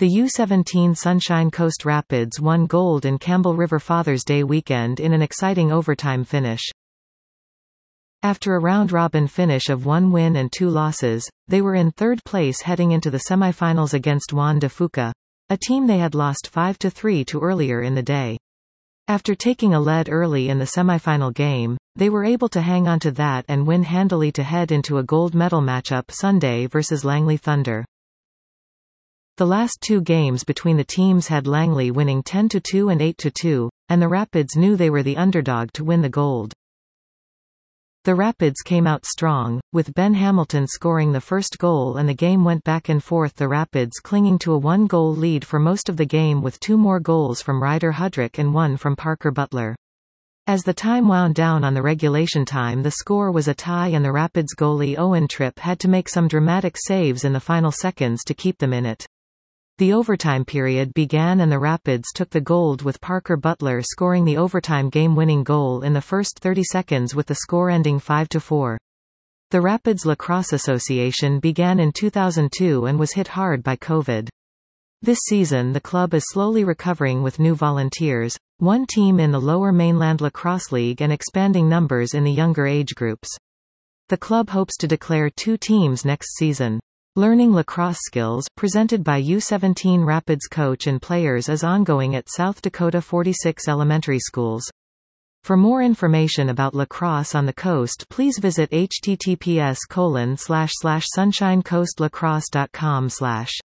The U17 Sunshine Coast Rapids won gold in Campbell River Father's Day weekend in an exciting overtime finish. After a round-robin finish of 1 win and 2 losses, they were in third place heading into the semifinals against Juan de Fuca, a team they had lost 5-3 to earlier in the day. After taking a lead early in the semifinal game, they were able to hang on to that and win handily to head into a gold medal matchup Sunday versus Langley Thunder. The last 2 games between the teams had Langley winning 10-2 and 8-2, and the Rapids knew they were the underdog to win the gold. The Rapids came out strong, with Ben Hamilton scoring the first goal, and the game went back and forth, the Rapids clinging to a 1-goal lead for most of the game with 2 more goals from Ryder Hudrick and 1 from Parker Butler. As the time wound down on the regulation time, the score was a tie, and the Rapids goalie Owen Tripp had to make some dramatic saves in the final seconds to keep them in it. The overtime period began and the Rapids took the gold, with Parker Butler scoring the overtime game-winning goal in the first 30 seconds with the score ending 5-4. The Rapids Lacrosse Association began in 2002 and was hit hard by COVID. This season the club is slowly recovering with new volunteers, 1 team in the Lower Mainland Lacrosse League, and expanding numbers in the younger age groups. The club hopes to declare 2 teams next season. Learning lacrosse skills, presented by U17 Rapids coach and players, is ongoing at South Dakota 46 elementary schools. For more information about lacrosse on the coast, please visit https://sunshinecoastlacrosse.com/.